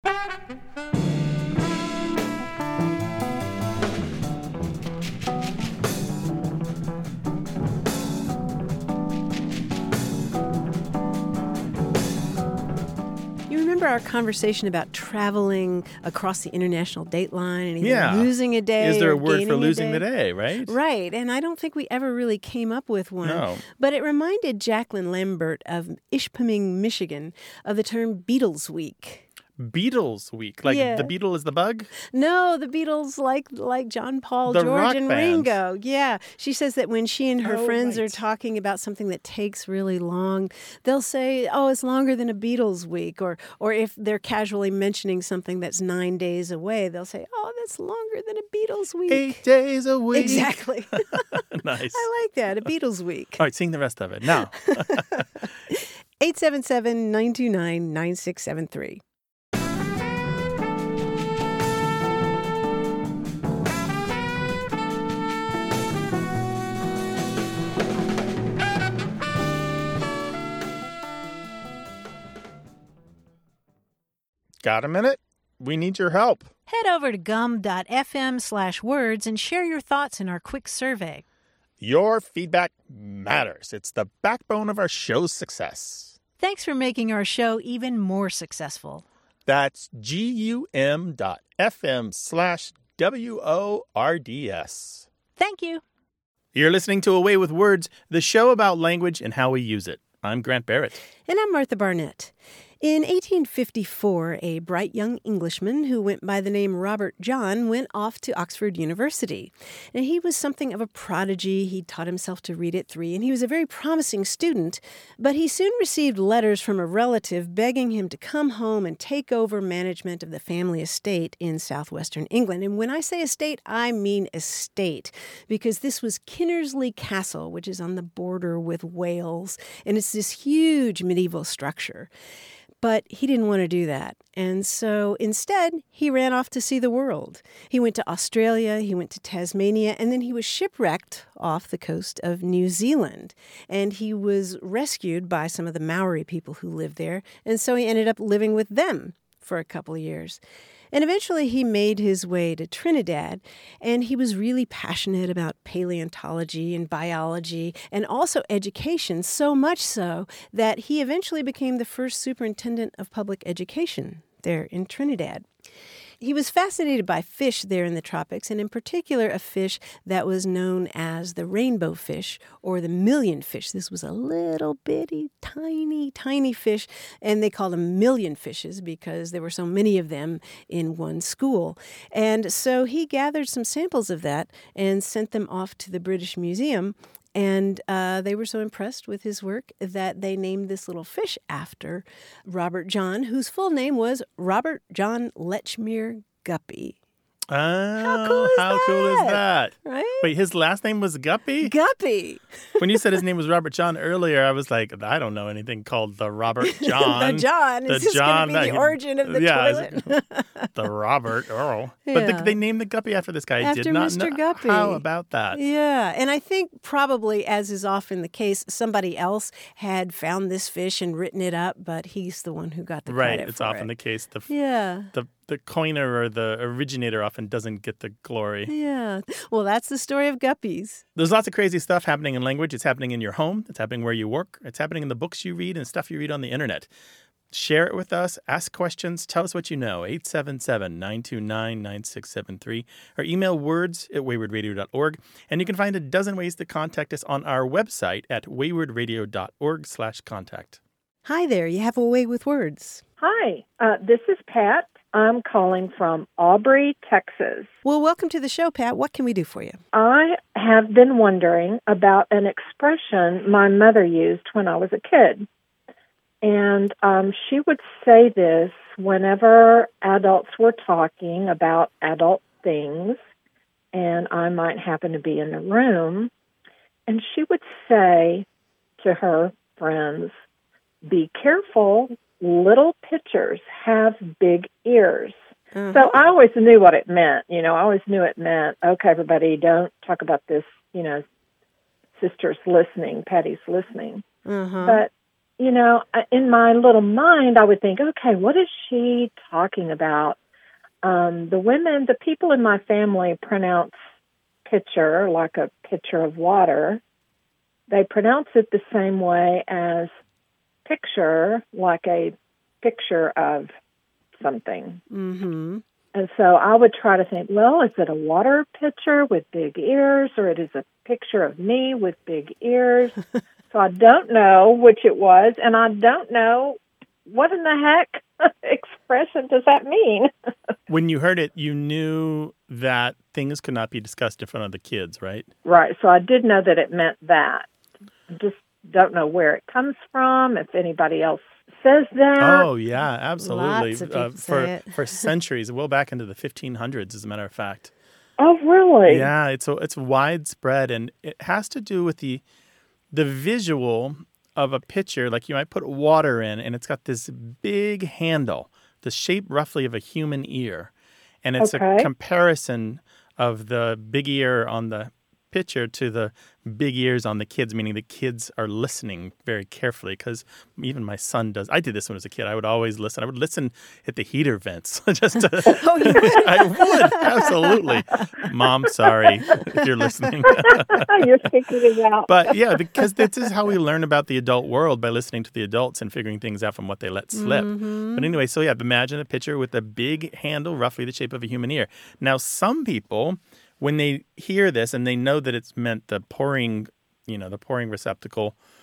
C: Remember our conversation about traveling across the international date line and either losing a day?
A: Is there
C: or
A: a word for
C: gaining
A: losing the day, right?
C: Right, and I don't think we ever really came up with one.
A: No.
C: But it reminded Jacqueline Lambert of Ishpeming, Michigan, of the term Beatles Week.
A: Beatles Week, like the Beatle is the bug?
C: No, the Beatles like John, Paul,
A: the
C: George,
A: rock
C: and
A: band.
C: Ringo. Yeah, she says that when she and her friends are talking about something that takes really long, they'll say, "Oh, it's longer than a Beatles Week," or if they're casually mentioning something that's 9 days away, they'll say, "Oh, that's longer than a Beatles Week."
A: 8 days a week.
C: Exactly.
A: Nice.
C: I like that, a Beatles Week.
A: All right, sing the rest of it now.
C: 877-929-9673.
A: Got a minute? We need your help.
B: Head over to gum.fm/words and share your thoughts in our quick survey.
A: Your feedback matters. It's the backbone of our show's success.
B: Thanks for making our show even more successful.
A: That's gum.fm/WORDS.
B: Thank you.
A: You're listening to A Way with Words, the show about language and how we use it. I'm Grant Barrett.
C: And I'm Martha Barnett. In 1854, a bright young Englishman who went by the name Robert John went off to Oxford University. And he was something of a prodigy. He taught himself to read at 3, and he was a very promising student. But he soon received letters from a relative begging him to come home and take over management of the family estate in southwestern England. And when I say estate, I mean estate, because this was Kinnersley Castle, which is on the border with Wales, and it's this huge medieval structure. But he didn't want to do that. And so instead, he ran off to see the world. He went to Australia, he went to Tasmania, and then he was shipwrecked off the coast of New Zealand. And he was rescued by some of the Maori people who lived there. And so he ended up living with them for a couple of years. And eventually he made his way to Trinidad, and he was really passionate about paleontology and biology and also education, so much so that he eventually became the first superintendent of public education there in Trinidad. He was fascinated by fish there in the tropics, and in particular a fish that was known as the rainbow fish or the millionfish. This was a little bitty, tiny fish, and they called them millionfishes because there were so many of them in one school. And so he gathered some samples of that and sent them off to the British Museum. And they were so impressed with his work that they named this little fish after Robert John, whose full name was Robert John Lechmere Guppy.
A: Oh, how cool is that?
C: Right?
A: Wait, his last name was Guppy?
C: Guppy.
A: When you said his name was Robert John earlier, I was like, I don't know anything called the Robert John.
C: The John. Is this going to be the origin of the toilet?
A: The Robert Earl.
C: Yeah.
A: But they named the Guppy after this guy. I
C: After
A: did not
C: Mr.
A: know.
C: Guppy.
A: How about that?
C: Yeah, and I think probably, as is often the case, somebody else had found this fish and written it up, but he's the one who got the credit
A: Right, it's
C: for
A: often
C: it.
A: the case. The coiner or the originator often doesn't get the glory.
C: Yeah. Well, that's the story of guppies.
A: There's lots of crazy stuff happening in language. It's happening in your home. It's happening where you work. It's happening in the books you read and stuff you read on the internet. Share it with us. Ask questions. Tell us what you know. 877-929-9673. Or email words@waywardradio.org. And you can find a dozen ways to contact us on our website at waywardradio.org/contact.
C: Hi there. You have a way with words.
J: Hi, this is Pat. I'm calling from Aubrey, Texas.
C: Well, welcome to the show, Pat. What can we do for you?
J: I have been wondering about an expression my mother used when I was a kid. And she would say this whenever adults were talking about adult things, and I might happen to be in the room. And she would say to her friends, "Be careful. Little pitchers have big ears."
C: Uh-huh.
J: So I always knew what it meant. I always knew it meant, okay, everybody, don't talk about this, sister's listening, Patty's listening.
C: Uh-huh.
J: But, in my little mind, I would think, okay, what is she talking about? The people in my family pronounce pitcher like a pitcher of water. They pronounce it the same way as picture, like a picture of something.
C: Mm-hmm.
J: And so I would try to think, well, is it a water pitcher with big ears, or it is a picture of me with big ears? So I don't know which it was, and I don't know what in the heck expression does that mean.
A: When you heard it, you knew that things could not be discussed in front of the kids, right?
J: Right. So I did know that it meant that. Just don't know where it comes from, if anybody else says that.
A: Oh, yeah, absolutely.
C: Lots of people say it.
A: For centuries, well back into the 1500s, as a matter of fact.
J: Oh, really?
A: Yeah, it's widespread, and it has to do with the visual of a pitcher. Like you might put water in, and it's got this big handle, the shape roughly of a human ear. And it's a comparison of the big ear on the pitcher to the big ears on the kids, meaning the kids are listening very carefully, because even my son does. I did this when I was a kid. I would always listen. I would listen at the heater vents. Just to, I would, absolutely. Mom, sorry if you're listening.
J: You're speaking it out.
A: But yeah, because this is how we learn about the adult world, by listening to the adults and figuring things out from what they let slip.
C: Mm-hmm.
A: But anyway, so yeah, imagine a pitcher with a big handle, roughly the shape of a human ear. Now, some people, when they hear this and they know that it's meant the pouring receptacle,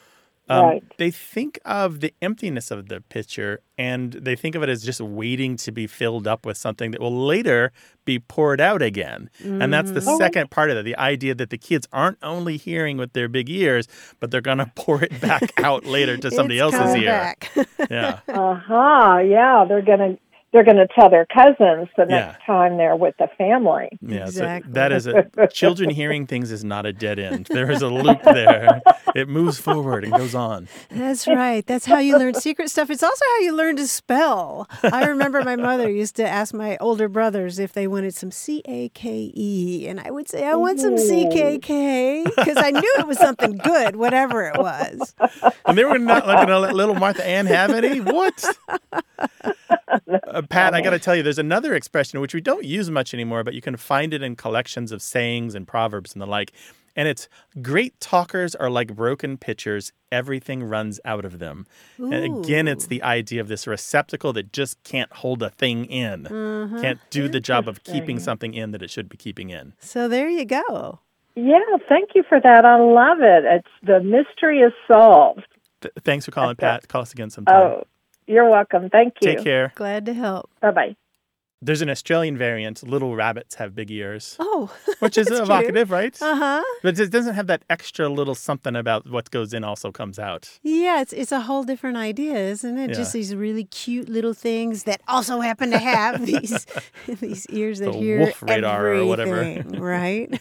J: Right.
A: They think of the emptiness of the pitcher, and they think of it as just waiting to be filled up with something that will later be poured out again. And that's the second part of it, the idea that the kids aren't only hearing with their big ears, but they're going to pour it back out later to somebody else's ear.
C: Back.
A: Yeah.
J: Yeah, they're gonna tell their cousins the next time they're with the family.
A: Yeah,
C: Exactly.
A: so that is children hearing things is not a dead end. There is a loop there. It moves forward and goes on.
C: That's right. That's how you learn secret stuff. It's also how you learn to spell. I remember my mother used to ask my older brothers if they wanted some CAKE, and I would say, I want some CKK, because I knew it was something good, whatever it was.
A: And they were not going to let little Martha Ann have any? What? Pat, I got to tell you, there's another expression which we don't use much anymore, but you can find it in collections of sayings and proverbs and the like. And it's, great talkers are like broken pitchers. Everything runs out of them.
C: Ooh.
A: And again, it's the idea of this receptacle that just can't hold a thing in. Can't do the job of keeping something in that it should be keeping in.
C: So there you go.
J: Yeah, thank you for that. I love it. It's the mystery is solved.
A: Thanks for calling, Pat. Call us again sometime.
J: Oh, you're welcome. Thank you.
A: Take care.
C: Glad to help.
J: Bye-bye.
A: There's an Australian variant, little rabbits have big ears.
C: Oh,
A: which is evocative, right?
C: Uh-huh.
A: But it doesn't have that extra little something about what goes in also comes out.
C: Yeah, it's a whole different idea, isn't it?
A: Yeah.
C: Just these really cute little things that also happen to have these ears that
A: The
C: hear
A: wolf radar
C: everything,
A: or whatever.
C: right?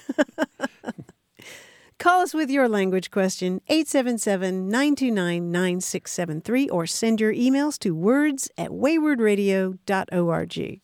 C: Call us with your language question, 877-929-9673, or send your emails to words@waywardradio.org.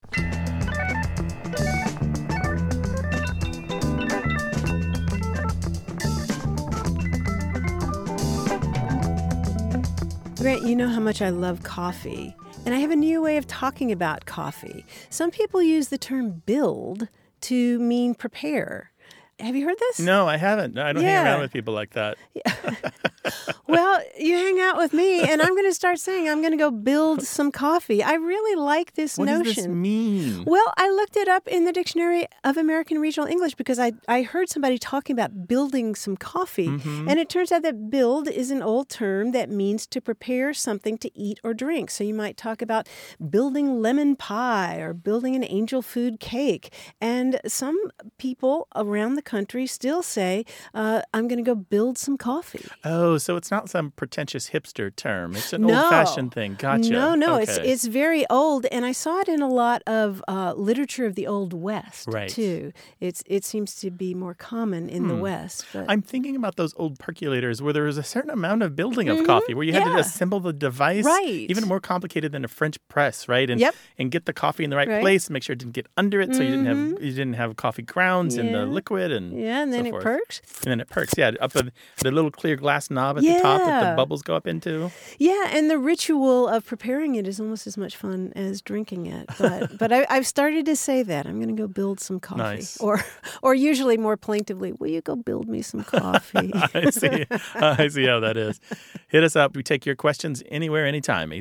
C: Grant, you know how much I love coffee, and I have a new way of talking about coffee. Some people use the term build to mean prepare. Have you heard this?
A: No, I haven't. I don't hang around with people like that.
C: Well, you hang out with me, and I'm going to start saying I'm going to go build some coffee. I really like this
A: What
C: notion.
A: does this mean?
C: Well, I looked it up in the Dictionary of American Regional English because I heard somebody talking about building some coffee. And it turns out that build is an old term that means to prepare something to eat or drink. So you might talk about building lemon pie or building an angel food cake. And some people around the country still say, I'm going to go build some coffee.
A: Oh, so it's not some pretentious hipster term. It's an old-fashioned thing. Gotcha.
C: No.
A: Okay.
C: It's very old, and I saw it in a lot of literature of the Old West,
A: Right.
C: too. It seems to be more common in the West. But
A: I'm thinking about those old percolators where there was a certain amount of building of coffee, where you had to assemble the device,
C: Right.
A: even more complicated than a French press, right? And and get the coffee in the right place, make sure it didn't get under it, so you didn't have coffee grounds in the liquid, and
C: and then
A: so
C: it
A: forth.
C: perks.
A: And then it perks, up the little clear glass knob at the top that the bubbles go up into.
C: Yeah, and the ritual of preparing it is almost as much fun as drinking it. But I've started to say that. I'm going to go build some coffee.
A: Nice.
C: Or usually more plaintively, will you go build me some coffee?
A: I see how that is. Hit us up. We take your questions anywhere, anytime.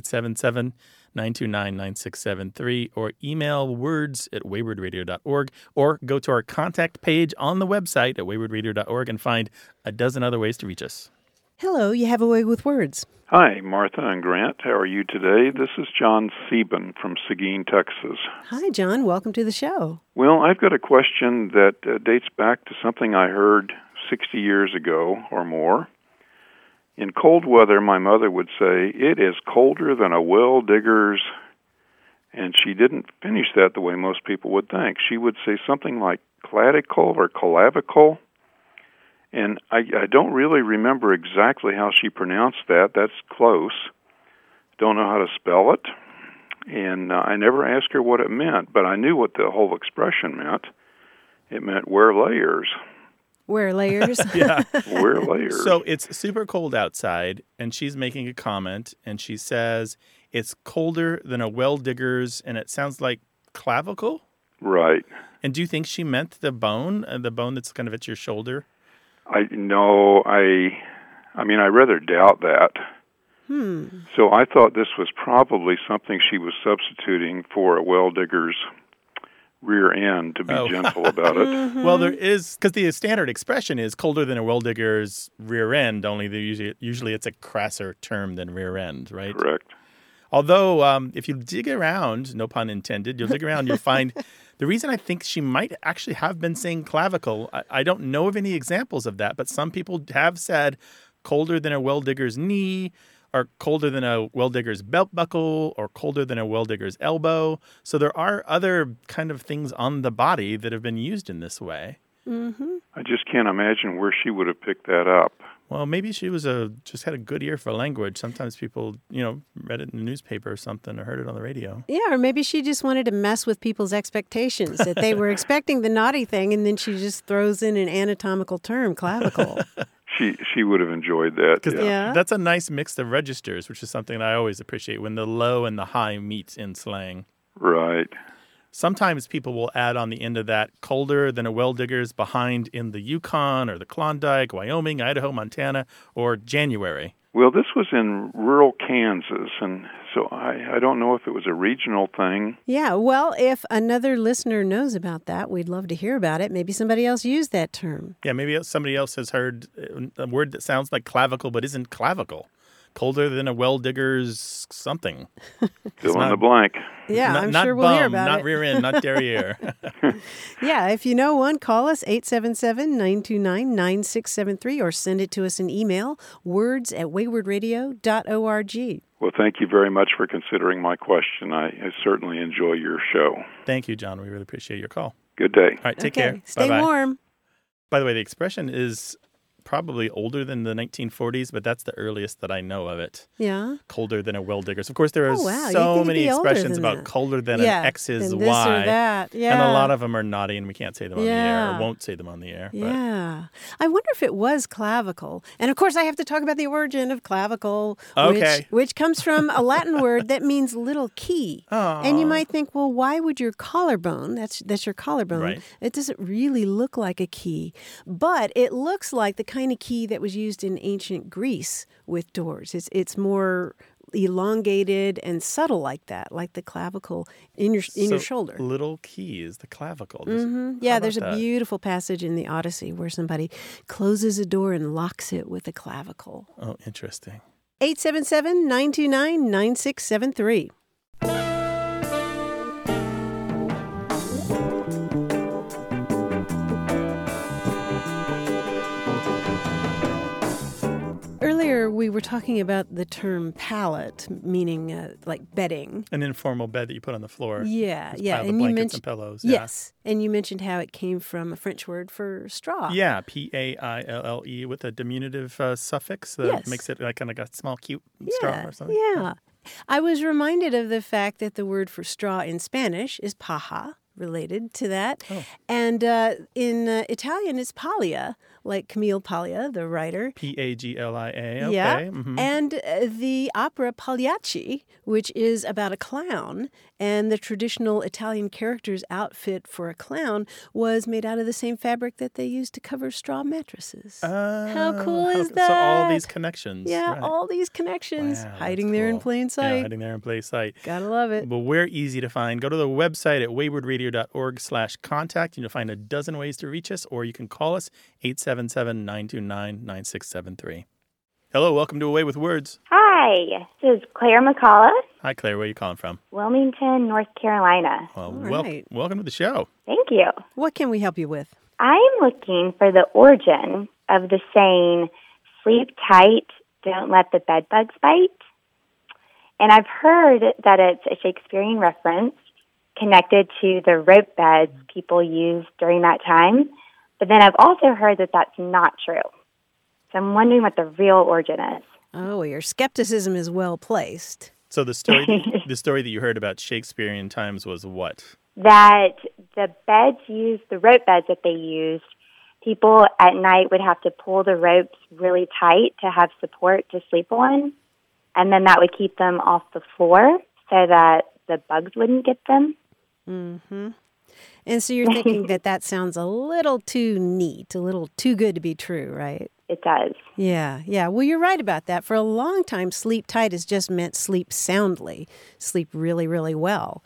A: 877-929-9673, or email words@waywardradio.org, or go to our contact page on the website at waywardradio.org and find a dozen other ways to reach us.
C: Hello, you have a way with words.
K: Hi, Martha and Grant. How are you today? This is John Sieben from Seguin, Texas.
C: Hi, John. Welcome to the show.
K: Well, I've got a question that dates back to something I heard 60 years ago or more. In cold weather, my mother would say, "It is colder than a well digger's," and she didn't finish that the way most people would think. She would say something like clavicle or clavicle, and I don't really remember exactly how she pronounced that. That's close. Don't know how to spell it, and I never asked her what it meant, but I knew what the whole expression meant. It meant wear layers.
C: Wear layers.
A: Yeah.
K: Wear layers.
A: So it's super cold outside, and she's making a comment, and she says it's colder than a well digger's, and it sounds like clavicle?
K: Right.
A: And do you think she meant the bone that's kind of at your shoulder?
K: I rather doubt that. So I thought this was probably something she was substituting for a well digger's rear end, to be gentle about it.
C: Mm-hmm.
A: Well, there is, because the standard expression is colder than a well digger's rear end, only usually it's a crasser term than rear end, right?
K: Correct.
A: Although, if you dig around, no pun intended, you'll dig around, you'll find the reason I think she might actually have been saying clavicle. I don't know of any examples of that, but some people have said colder than a well digger's knee, or colder than a well digger's belt buckle, or colder than a well digger's elbow. So there are other kind of things on the body that have been used in this way.
C: Mm-hmm.
K: I just can't imagine where she would have picked that up.
A: Well, maybe she was just had a good ear for language. Sometimes people, read it in the newspaper or something, or heard it on the radio.
C: Yeah, or maybe she just wanted to mess with people's expectations, that they were expecting the naughty thing, and then she just throws in an anatomical term, clavicle.
K: She would have enjoyed that.
C: Yeah.
A: That's a nice mix of registers, which is something that I always appreciate, when the low and the high meet in slang.
K: Right.
A: Sometimes people will add on the end of that colder than a well digger's behind in the Yukon or the Klondike, Wyoming, Idaho, Montana, or January.
K: Well, this was in rural Kansas, and so I don't know if it was a regional thing.
C: Yeah, well, if another listener knows about that, we'd love to hear about it. Maybe somebody else used that term.
A: Yeah, maybe somebody else has heard a word that sounds like clavicle but isn't clavicle. Colder than a well digger's something.
K: Fill in the blank.
C: Yeah, I'm sure we'll hear about it.
A: Not rear end, not derriere.
C: Yeah, if you know one, call us 877-929-9673 or send it to us in email, words@waywardradio.org.
K: Well, thank you very much for considering my question. I certainly enjoy your show.
A: Thank you, John. We really appreciate your call.
K: Good day.
A: All right, take care.
C: Stay
A: Bye-bye.
C: warm.
A: By the way, the expression is probably older than the 1940s, but that's the earliest that I know of it.
C: Yeah.
A: Colder than a well digger's. Of course, there are
C: Oh, wow.
A: so
C: You'd think
A: many
C: it'd be older
A: expressions
C: than
A: about
C: that.
A: colder than
C: Yeah,
A: an X's
C: than this
A: Y.
C: or that. Yeah.
A: And a lot of them are naughty, and we can't say them on the air,
C: Yeah.
A: or won't say them on the air. But
C: Yeah. I wonder if it was clavicle. And of course, I have to talk about the origin of clavicle,
A: Okay.
C: which comes from a Latin word that means little key.
A: Aw.
C: And you might think, well, why would your collarbone, that's your collarbone,
A: Right.
C: it doesn't really look like a key. But it looks like the kind of key that was used in ancient Greece with doors. It's more elongated and subtle like that, like the clavicle in your shoulder.
A: Little key is the clavicle.
C: Mm-hmm.
A: How
C: Yeah,
A: about
C: there's a
A: that?
C: beautiful passage in the Odyssey where somebody closes a door and locks it with a clavicle.
A: Oh, interesting.
C: 877-929-9673. Earlier, we were talking about the term pallet, meaning like bedding.
A: An informal bed that you put on the floor.
C: Yeah,
A: Just
C: yeah.
A: pile the
C: And you
A: blankets
C: mentioned
A: and pillows.
C: yes, and you mentioned how it came from a French word for straw.
A: Yeah, P-A-I-L-L-E with a diminutive suffix that
C: Yes.
A: makes it like a small, cute straw or something.
C: Yeah. I was reminded of the fact that the word for straw in Spanish is paja, related to that.
A: Oh.
C: And in Italian, it's paglia, like Camille Paglia, the writer.
A: P-A-G-L-I-A. Okay.
C: Yeah.
A: Mhm.
C: And the opera Pagliacci, which is about a clown, and the traditional Italian character's outfit for a clown was made out of the same fabric that they used to cover straw mattresses. How cool is that?
A: So all these connections.
C: Yeah,
A: right.
C: all these connections
A: Wow,
C: hiding
A: that's
C: there in
A: cool.
C: plain sight.
A: Yeah, hiding there in plain sight.
C: Gotta love it.
A: Well, we're easy to find. Go to the website at waywardradio.org/contact, and you'll find a dozen ways to reach us, or you can call us 877-929-9673. Hello, welcome to Away with Words.
L: Hi, this is Claire McCullough,
A: Hi, Claire. Where are you calling from?
L: Wilmington, North Carolina.
A: Well,
C: right.
A: welcome to the show.
L: Thank you.
C: What can we help you with?
L: I'm looking for the origin of the saying, sleep tight, don't let the bed bugs bite. And I've heard that it's a Shakespearean reference connected to the rope beds people used during that time. But then I've also heard that that's not true. So I'm wondering what the real origin is.
C: Oh, your skepticism is well placed.
A: So the story that you heard about Shakespearean times was what?
L: That the beds used, the rope beds that they used, people at night would have to pull the ropes really tight to have support to sleep on. And then that would keep them off the floor so that the bugs wouldn't get them.
C: Mm-hmm. And so you're thinking that sounds a little too neat, a little too good to be true, right?
L: it does.
C: Yeah. Well, you're right about that. For a long time, sleep tight has just meant sleep soundly, sleep really, really well.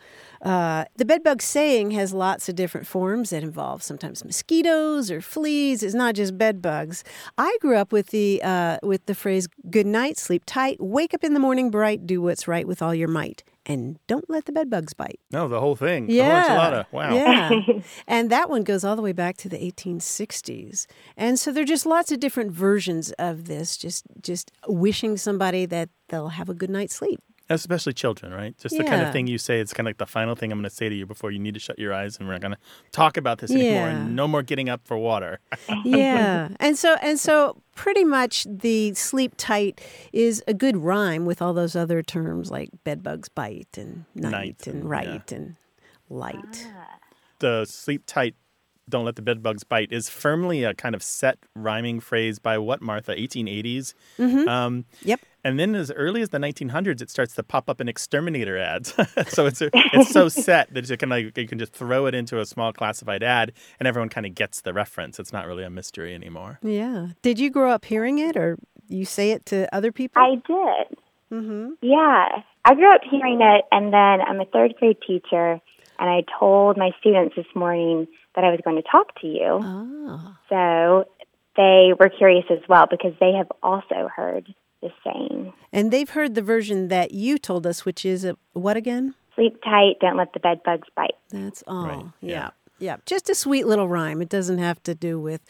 C: The bedbug saying has lots of different forms that involve sometimes mosquitoes or fleas. It's not just bedbugs. I grew up with the phrase, good night, sleep tight, wake up in the morning bright, do what's right with all your might. And don't let the bedbugs bite.
A: No, the whole thing.
C: Yeah.
A: The whole enchilada. Wow.
C: Yeah. And that one goes all the way back to the 1860s. And so there are just lots of different versions of this, just wishing somebody that they'll have a good night's sleep.
A: Especially children, right? Just the kind of thing you say, it's kind of like the final thing I'm going to say to you before you need to shut your eyes, and we're not going to talk about this anymore, and no more getting up for water.
C: Yeah. And so pretty much the sleep tight is a good rhyme with all those other terms like bedbugs bite and night and right and light.
A: The sleep tight, don't let the bedbugs bite is firmly a kind of set rhyming phrase by what, Martha? 1880s?
C: Mm-hmm. Yep.
A: And then as early as the 1900s, it starts to pop up in exterminator ads. So it's so set that you can just throw it into a small classified ad, and everyone kind of gets the reference. It's not really a mystery anymore.
C: Yeah. Did you grow up hearing it, or you say it to other people?
L: I did.
C: Mm-hmm.
L: Yeah. I grew up hearing it, and then I'm a third grade teacher, and I told my students this morning that I was going to talk to you.
C: Oh.
L: So they were curious as well, because they have also heard the saying.
C: And they've heard the version that you told us, which is what again?
L: Sleep tight, don't let the bed bugs bite.
C: That's all.
A: Right.
C: Yeah. Just a sweet little rhyme. It doesn't have to do with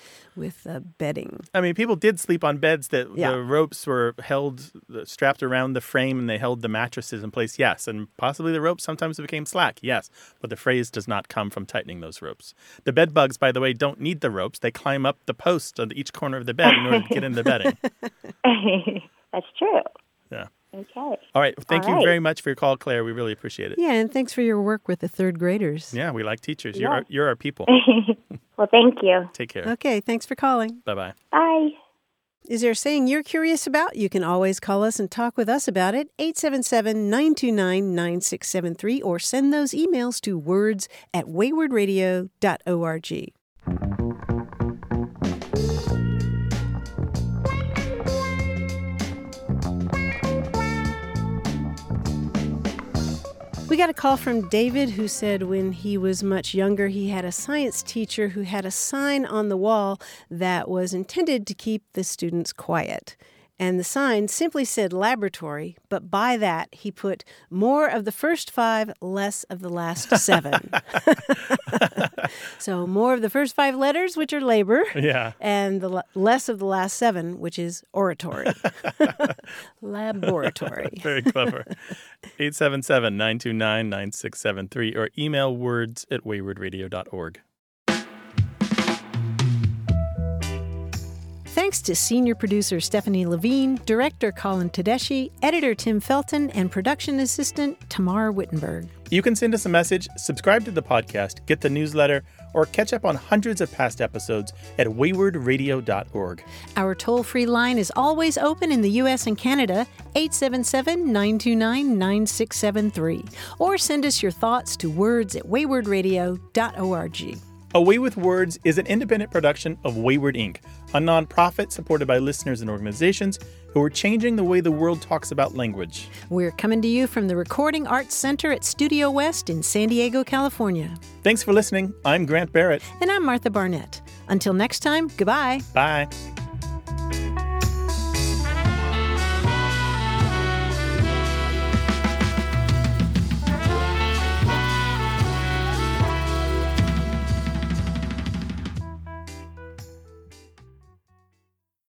C: bedding.
A: I mean, people did sleep on beds that the ropes were strapped around the frame, and they held the mattresses in place. Yes, and possibly the ropes sometimes became slack. Yes, but the phrase does not come from tightening those ropes. The bed bugs, by the way, don't need the ropes. They climb up the post on each corner of the bed in order to get in the bedding.
L: That's true.
A: Yeah.
L: Okay.
A: All right. Thank you very much for your call, Claire. We really appreciate it.
C: Yeah, and thanks for your work with the third graders.
A: Yeah, we like teachers. You're our people.
L: Well, thank you.
A: Take care.
C: Okay, thanks for calling.
A: Bye-bye.
L: Bye.
C: Is there a saying you're curious about? You can always call us and talk with us about it, 877-929-9673, or send those emails to words@waywardradio.org. We got a call from David, who said when he was much younger, he had a science teacher who had a sign on the wall that was intended to keep the students quiet. And the sign simply said laboratory, but by that he put more of the first 5, less of the last 7. So more of the first 5 letters, which are labor, and the less of the last 7, which is oratory. Laboratory.
A: Very clever. 877-929-9673 or email words@waywardradio.org.
B: Thanks to senior producer Stephanie Levine, director Colin Tedeschi, editor Tim Felton, and production assistant Tamar Wittenberg.
A: You can send us a message, subscribe to the podcast, get the newsletter, or catch up on hundreds of past episodes at waywardradio.org.
B: Our toll-free line is always open in the U.S. and Canada, 877-929-9673. Or send us your thoughts to words@waywardradio.org.
A: A Way with Words is an independent production of Wayward Inc., a nonprofit supported by listeners and organizations who are changing the way the world talks about language.
B: We're coming to you from the Recording Arts Center at Studio West in San Diego, California.
A: Thanks for listening. I'm Grant Barrett.
B: And I'm Martha Barnett. Until next time, goodbye.
A: Bye.